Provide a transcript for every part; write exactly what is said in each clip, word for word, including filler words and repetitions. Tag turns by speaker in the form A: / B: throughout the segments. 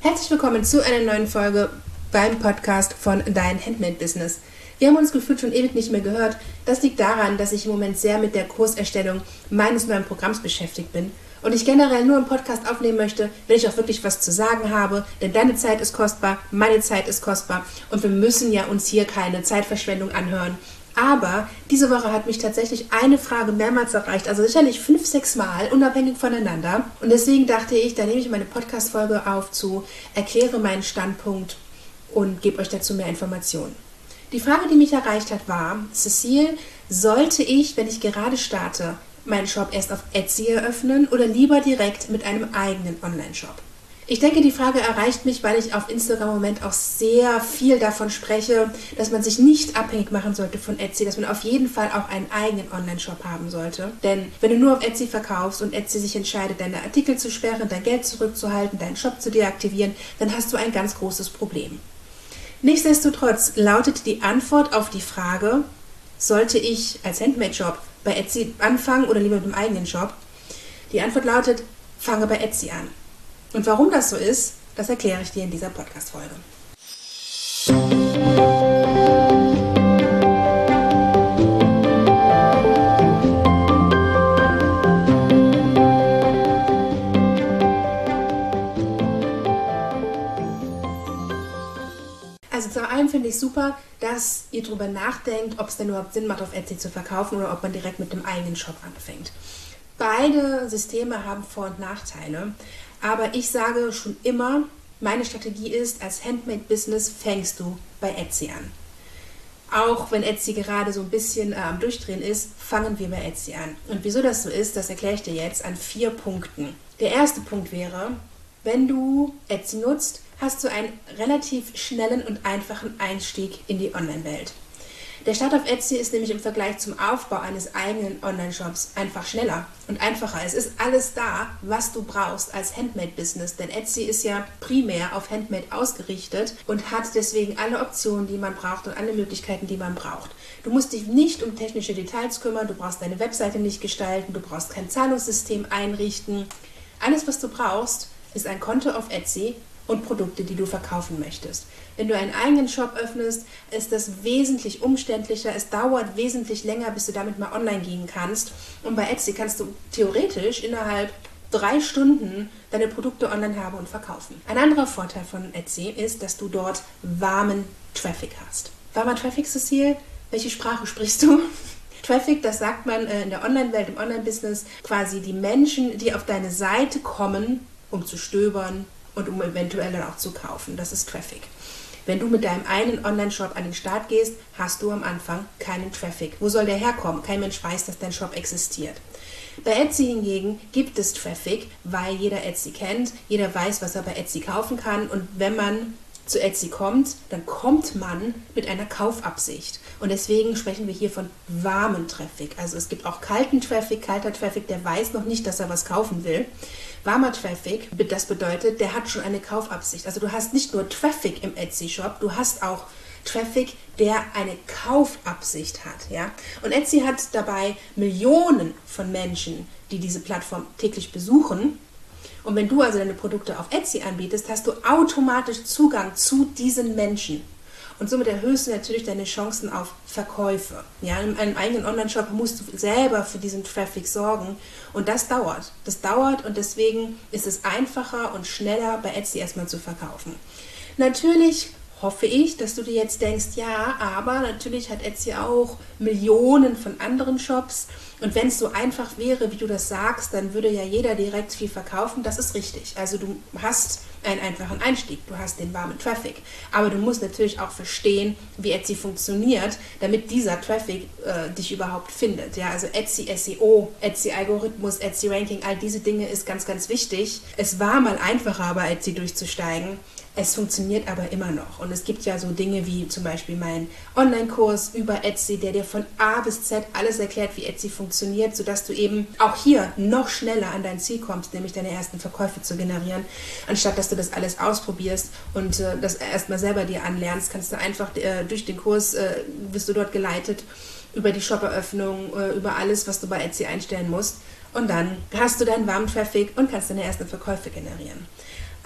A: Herzlich willkommen zu einer neuen Folge beim Podcast von Dein Handmade Business. Wir haben uns gefühlt schon ewig nicht mehr gehört. Das liegt daran, dass ich im Moment sehr mit der Kurserstellung meines neuen Programms beschäftigt bin und ich generell nur einen Podcast aufnehmen möchte, wenn ich auch wirklich was zu sagen habe, denn deine Zeit ist kostbar, meine Zeit ist kostbar und wir müssen ja uns hier keine Zeitverschwendung anhören. Aber diese Woche hat mich tatsächlich eine Frage mehrmals erreicht, also sicherlich fünf, sechs Mal, unabhängig voneinander. Und deswegen dachte ich, da nehme ich meine Podcast-Folge auf zu, erkläre meinen Standpunkt und gebe euch dazu mehr Informationen. Die Frage, die mich erreicht hat, war: Cecile, sollte ich, wenn ich gerade starte, meinen Shop erst auf Etsy eröffnen oder lieber direkt mit einem eigenen Online-Shop? Ich denke, die Frage erreicht mich, weil ich auf Instagram im Moment auch sehr viel davon spreche, dass man sich nicht abhängig machen sollte von Etsy, dass man auf jeden Fall auch einen eigenen Online-Shop haben sollte. Denn wenn du nur auf Etsy verkaufst und Etsy sich entscheidet, deine Artikel zu sperren, dein Geld zurückzuhalten, deinen Shop zu deaktivieren, dann hast du ein ganz großes Problem. Nichtsdestotrotz lautet die Antwort auf die Frage, sollte ich als Handmade-Shop bei Etsy anfangen oder lieber mit einem eigenen Shop? Die Antwort lautet, fange bei Etsy an. Und warum das so ist, das erkläre ich dir in dieser Podcast-Folge. Also zu allem finde ich super, dass ihr darüber nachdenkt, ob es denn überhaupt Sinn macht, auf Etsy zu verkaufen oder ob man direkt mit dem eigenen Shop anfängt. Beide Systeme haben Vor- und Nachteile. Aber ich sage schon immer, meine Strategie ist, als Handmade-Business fängst du bei Etsy an. Auch wenn Etsy gerade so ein bisschen äh, am Durchdrehen ist, fangen wir bei Etsy an. Und wieso das so ist, das erkläre ich dir jetzt an vier Punkten. Der erste Punkt wäre, wenn du Etsy nutzt, hast du einen relativ schnellen und einfachen Einstieg in die Online-Welt. Der Start auf Etsy ist nämlich im Vergleich zum Aufbau eines eigenen Online-Shops einfach schneller und einfacher. Es ist alles da, was du brauchst als Handmade-Business, denn Etsy ist ja primär auf Handmade ausgerichtet und hat deswegen alle Optionen, die man braucht und alle Möglichkeiten, die man braucht. Du musst dich nicht um technische Details kümmern, du brauchst deine Webseite nicht gestalten, du brauchst kein Zahlungssystem einrichten. Alles, was du brauchst, ist ein Konto auf Etsy und Produkte, die du verkaufen möchtest. Wenn du einen eigenen Shop öffnest, ist das wesentlich umständlicher, es dauert wesentlich länger, bis du damit mal online gehen kannst. Und bei Etsy kannst du theoretisch innerhalb drei Stunden deine Produkte online haben und verkaufen. Ein anderer Vorteil von Etsy ist, dass du dort warmen Traffic hast. Warmer Traffic, Cecile? Welche Sprache sprichst du? Traffic, das sagt man in der Online-Welt, im Online-Business, quasi die Menschen, die auf deine Seite kommen, um zu stöbern und um eventuell dann auch zu kaufen. Das ist Traffic. Wenn du mit deinem einen Online-Shop an den Start gehst, hast du am Anfang keinen Traffic. Wo soll der herkommen? Kein Mensch weiß, dass dein Shop existiert. Bei Etsy hingegen gibt es Traffic, weil jeder Etsy kennt, jeder weiß, was er bei Etsy kaufen kann und wenn man zu Etsy kommt, dann kommt man mit einer Kaufabsicht. Und deswegen sprechen wir hier von warmen Traffic. Also es gibt auch kalten Traffic, kalter Traffic, der weiß noch nicht, dass er was kaufen will. Warmer Traffic, das bedeutet, der hat schon eine Kaufabsicht. Also du hast nicht nur Traffic im Etsy-Shop, du hast auch Traffic, der eine Kaufabsicht hat. Ja? Und Etsy hat dabei Millionen von Menschen, die diese Plattform täglich besuchen. Und wenn du also deine Produkte auf Etsy anbietest, hast du automatisch Zugang zu diesen Menschen. Und somit erhöhst du natürlich deine Chancen auf Verkäufe. Ja, in einem eigenen Online-Shop musst du selber für diesen Traffic sorgen. Und das dauert. Das dauert und deswegen ist es einfacher und schneller, bei Etsy erstmal zu verkaufen. Natürlich hoffe ich, dass du dir jetzt denkst, ja, aber natürlich hat Etsy auch Millionen von anderen Shops. Und wenn es so einfach wäre, wie du das sagst, dann würde ja jeder direkt viel verkaufen. Das ist richtig. Also du hast einen einfachen Einstieg, du hast den warmen Traffic. Aber du musst natürlich auch verstehen, wie Etsy funktioniert, damit dieser Traffic äh, dich überhaupt findet. Ja, also Etsy S E O, Etsy Algorithmus, Etsy Ranking, all diese Dinge ist ganz, ganz wichtig. Es war mal einfacher, bei Etsy durchzusteigen. Es funktioniert aber immer noch. Und es gibt ja so Dinge wie zum Beispiel meinen Online-Kurs über Etsy, der dir von A bis Z alles erklärt, wie Etsy funktioniert, sodass du eben auch hier noch schneller an dein Ziel kommst, nämlich deine ersten Verkäufe zu generieren, anstatt dass du das alles ausprobierst und äh, das erstmal selber dir anlernst, kannst du einfach äh, durch den Kurs, äh, wirst du dort geleitet, über die Shop-Eröffnung, äh, über alles, was du bei Etsy einstellen musst. Und dann hast du deinen warmen Traffic und kannst deine ersten Verkäufe generieren.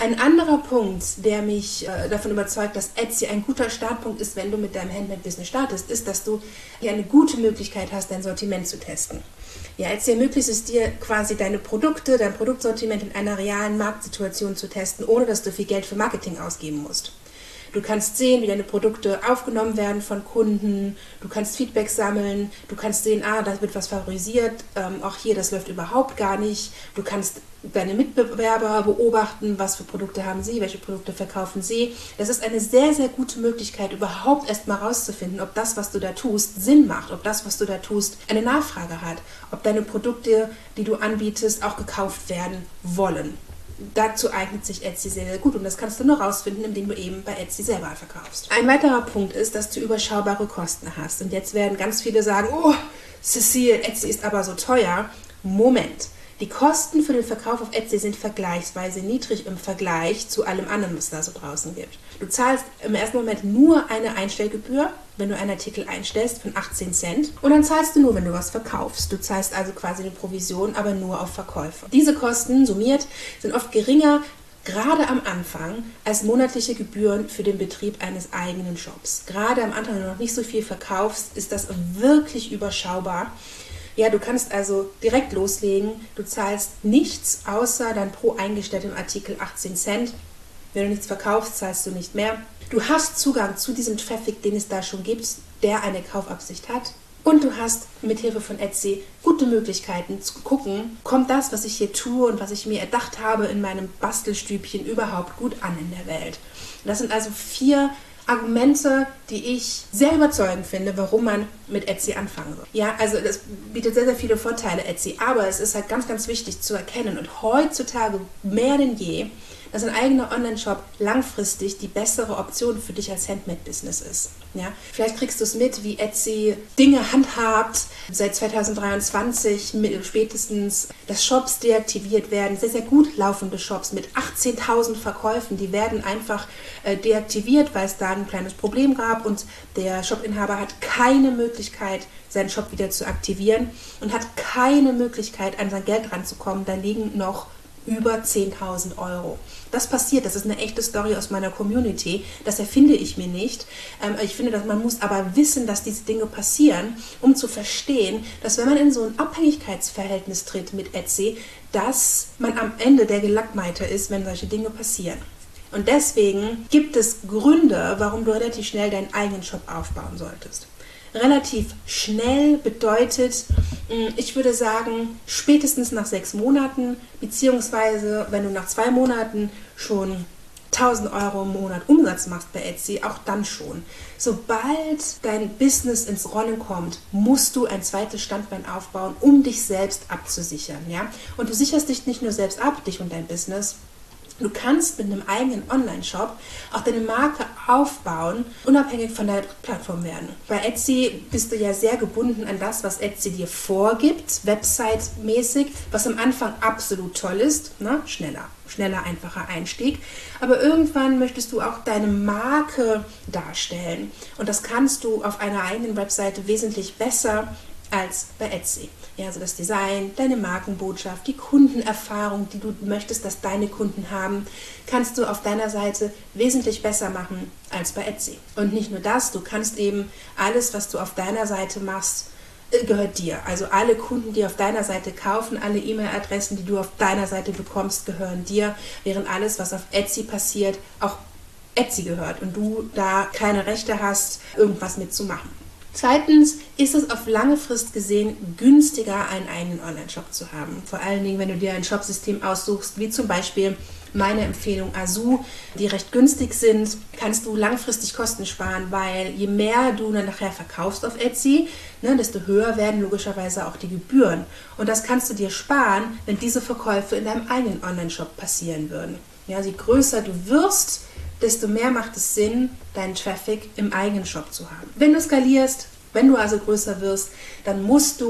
A: Ein anderer Punkt, der mich äh, davon überzeugt, dass Etsy ein guter Startpunkt ist, wenn du mit deinem Handmade-Business startest, ist, dass du hier eine gute Möglichkeit hast, dein Sortiment zu testen. Ja, Etsy ermöglicht es dir quasi deine Produkte, dein Produktsortiment in einer realen Marktsituation zu testen, ohne dass du viel Geld für Marketing ausgeben musst. Du kannst sehen, wie deine Produkte aufgenommen werden von Kunden, du kannst Feedback sammeln, du kannst sehen, ah, da wird was favorisiert, ähm, auch hier, das läuft überhaupt gar nicht. Du kannst deine Mitbewerber beobachten, was für Produkte haben sie, welche Produkte verkaufen sie. Das ist eine sehr, sehr gute Möglichkeit, überhaupt erst mal rauszufinden, ob das, was du da tust, Sinn macht, ob das, was du da tust, eine Nachfrage hat, ob deine Produkte, die du anbietest, auch gekauft werden wollen. Dazu eignet sich Etsy sehr, sehr gut und das kannst du nur rausfinden, indem du eben bei Etsy selber verkaufst. Ein weiterer Punkt ist, dass du überschaubare Kosten hast. Und jetzt werden ganz viele sagen, oh, Cecile, Etsy ist aber so teuer. Moment. Die Kosten für den Verkauf auf Etsy sind vergleichsweise niedrig im Vergleich zu allem anderen, was da so draußen gibt. Du zahlst im ersten Moment nur eine Einstellgebühr, wenn du einen Artikel einstellst, von achtzehn Cent. Und dann zahlst du nur, wenn du was verkaufst. Du zahlst also quasi eine Provision, aber nur auf Verkäufe. Diese Kosten, summiert, sind oft geringer, gerade am Anfang, als monatliche Gebühren für den Betrieb eines eigenen Shops. Gerade am Anfang, wenn du noch nicht so viel verkaufst, ist das wirklich überschaubar. Ja, du kannst also direkt loslegen. Du zahlst nichts außer dein pro eingestelltem Artikel achtzehn Cent. Wenn du nichts verkaufst, zahlst du nicht mehr. Du hast Zugang zu diesem Traffic, den es da schon gibt, der eine Kaufabsicht hat. Und du hast mit Hilfe von Etsy gute Möglichkeiten zu gucken, kommt das, was ich hier tue und was ich mir erdacht habe in meinem Bastelstübchen überhaupt gut an in der Welt. Das sind also vier Argumente, die ich sehr überzeugend finde, warum man mit Etsy anfangen soll. Ja, also das bietet sehr, sehr viele Vorteile, Etsy, aber es ist halt ganz, ganz wichtig zu erkennen und heutzutage mehr denn je, dass ein eigener Online-Shop langfristig die bessere Option für dich als Handmade-Business ist. Ja? Vielleicht kriegst du es mit, wie Etsy Dinge handhabt, seit zwanzig dreiundzwanzig spätestens, dass Shops deaktiviert werden, sehr, sehr gut laufende Shops mit achtzehntausend Verkäufen, die werden einfach äh, deaktiviert, weil es da ein kleines Problem gab und der Shopinhaber hat keine Möglichkeit, seinen Shop wieder zu aktivieren und hat keine Möglichkeit, an sein Geld ranzukommen. Da liegen noch über zehntausend Euro. Das passiert, das ist eine echte Story aus meiner Community, das erfinde ich mir nicht. Ähm, ich finde, dass man muss aber wissen, dass diese Dinge passieren, um zu verstehen, dass wenn man in so ein Abhängigkeitsverhältnis tritt mit Etsy, dass man am Ende der Gelackmeiter ist, wenn solche Dinge passieren. Und deswegen gibt es Gründe, warum du relativ schnell deinen eigenen Shop aufbauen solltest. Relativ schnell bedeutet, ich würde sagen, spätestens nach sechs Monaten, beziehungsweise wenn du nach zwei Monaten schon tausend Euro im Monat Umsatz machst bei Etsy, auch dann schon. Sobald dein Business ins Rollen kommt, musst du ein zweites Standbein aufbauen, um dich selbst abzusichern. Ja? Und du sicherst dich nicht nur selbst ab, dich und dein Business. Du kannst mit einem eigenen Online-Shop auch deine Marke aufbauen, unabhängig von der Plattform werden. Bei Etsy bist du ja sehr gebunden an das, was Etsy dir vorgibt, Website-mäßig, was am Anfang absolut toll ist, ne? schneller, schneller, einfacher Einstieg. Aber irgendwann möchtest du auch deine Marke darstellen und das kannst du auf einer eigenen Webseite wesentlich besser als bei Etsy. Ja, also das Design, deine Markenbotschaft, die Kundenerfahrung, die du möchtest, dass deine Kunden haben, kannst du auf deiner Seite wesentlich besser machen als bei Etsy. Und nicht nur das, du kannst eben alles, was du auf deiner Seite machst, gehört dir. Also alle Kunden, die auf deiner Seite kaufen, alle E-Mail-Adressen, die du auf deiner Seite bekommst, gehören dir, während alles, was auf Etsy passiert, auch Etsy gehört und du da keine Rechte hast, irgendwas mitzumachen. Zweitens ist es auf lange Frist gesehen günstiger, einen eigenen Online-Shop zu haben. Vor allen Dingen, wenn du dir ein Shopsystem aussuchst, wie zum Beispiel meine Empfehlung Azu, die recht günstig sind, kannst du langfristig Kosten sparen, weil je mehr du dann nachher verkaufst auf Etsy, ne, desto höher werden logischerweise auch die Gebühren. Und das kannst du dir sparen, wenn diese Verkäufe in deinem eigenen Online-Shop passieren würden. Ja, je größer du wirst, desto mehr macht es Sinn, deinen Traffic im eigenen Shop zu haben. Wenn du skalierst, wenn du also größer wirst, dann musst du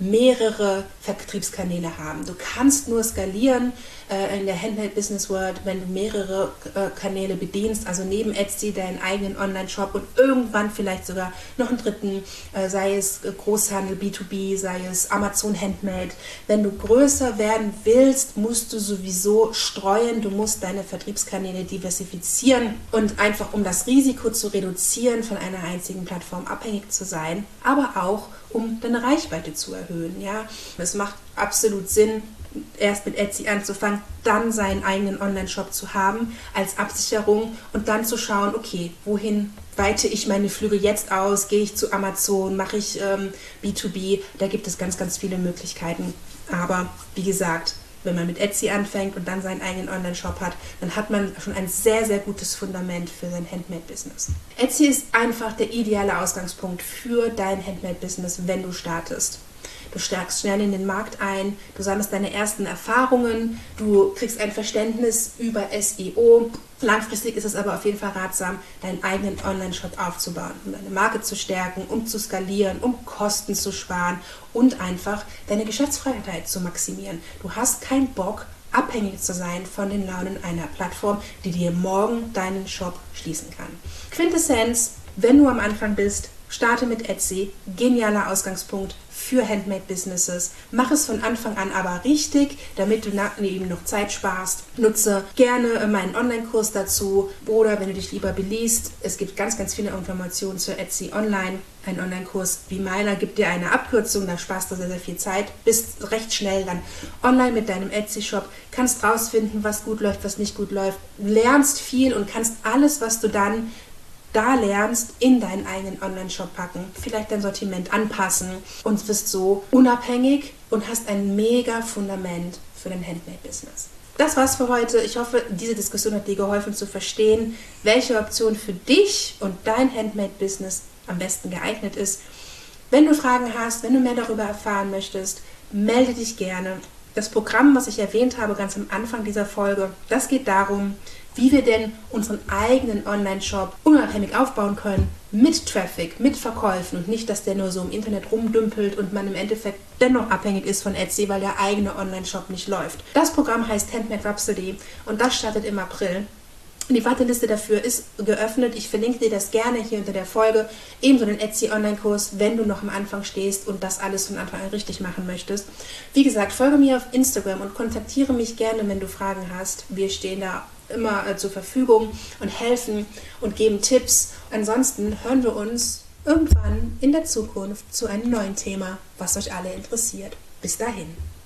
A: mehrere Vertriebskanäle haben. Du kannst nur skalieren äh, in der Handmade Business World, wenn du mehrere äh, Kanäle bedienst, also neben Etsy deinen eigenen Online-Shop und irgendwann vielleicht sogar noch einen dritten, äh, sei es Großhandel, B zwei B, sei es Amazon Handmade. Wenn du größer werden willst, musst du sowieso streuen, du musst deine Vertriebskanäle diversifizieren und einfach um das Risiko zu reduzieren, von einer einzigen Plattform abhängig zu sein, aber auch um deine Reichweite zu erhöhen. Ja? Es macht absolut Sinn, erst mit Etsy anzufangen, dann seinen eigenen Online-Shop zu haben als Absicherung und dann zu schauen, okay, wohin weite ich meine Flügel jetzt aus, gehe ich zu Amazon, mache ich ähm, B zwei B, da gibt es ganz, ganz viele Möglichkeiten. Aber wie gesagt, wenn man mit Etsy anfängt und dann seinen eigenen Online-Shop hat, dann hat man schon ein sehr, sehr gutes Fundament für sein Handmade-Business. Etsy ist einfach der ideale Ausgangspunkt für dein Handmade-Business, wenn du startest. Du steigst schnell in den Markt ein, du sammelst deine ersten Erfahrungen, du kriegst ein Verständnis über S E O. Langfristig ist es aber auf jeden Fall ratsam, deinen eigenen Online-Shop aufzubauen, um deine Marke zu stärken, um zu skalieren, um Kosten zu sparen und einfach deine Geschäftsfreiheit zu maximieren. Du hast keinen Bock, abhängig zu sein von den Launen einer Plattform, die dir morgen deinen Shop schließen kann. Quintessenz, wenn du am Anfang bist, starte mit Etsy, genialer Ausgangspunkt für Handmade-Businesses. Mach es von Anfang an aber richtig, damit du eben noch Zeit sparst. Nutze gerne meinen Online-Kurs dazu oder wenn du dich lieber beliest, es gibt ganz, ganz viele Informationen zu Etsy online. Ein Online-Kurs wie meiner gibt dir eine Abkürzung, da sparst du sehr, sehr viel Zeit, bist recht schnell dann online mit deinem Etsy-Shop, kannst rausfinden, was gut läuft, was nicht gut läuft, lernst viel und kannst alles, was du dann da lernst, in deinen eigenen Online-Shop packen, vielleicht dein Sortiment anpassen und wirst so unabhängig und hast ein mega Fundament für dein Handmade-Business. Das war's für heute. Ich hoffe, diese Diskussion hat dir geholfen zu verstehen, welche Option für dich und dein Handmade-Business am besten geeignet ist. Wenn du Fragen hast, wenn du mehr darüber erfahren möchtest, melde dich gerne. Das Programm, was ich erwähnt habe, ganz am Anfang dieser Folge, das geht darum, wie wir denn unseren eigenen Online-Shop unabhängig aufbauen können, mit Traffic, mit Verkäufen und nicht, dass der nur so im Internet rumdümpelt und man im Endeffekt dennoch abhängig ist von Etsy, weil der eigene Online-Shop nicht läuft. Das Programm heißt Handmade Rhapsody und das startet im April. Die Warteliste dafür ist geöffnet. Ich verlinke dir das gerne hier unter der Folge. Ebenso den Etsy-Online-Kurs, wenn du noch am Anfang stehst und das alles von Anfang an richtig machen möchtest. Wie gesagt, folge mir auf Instagram und kontaktiere mich gerne, wenn du Fragen hast. Wir stehen da immer äh, zur Verfügung und helfen und geben Tipps. Ansonsten hören wir uns irgendwann in der Zukunft zu einem neuen Thema, was euch alle interessiert. Bis dahin.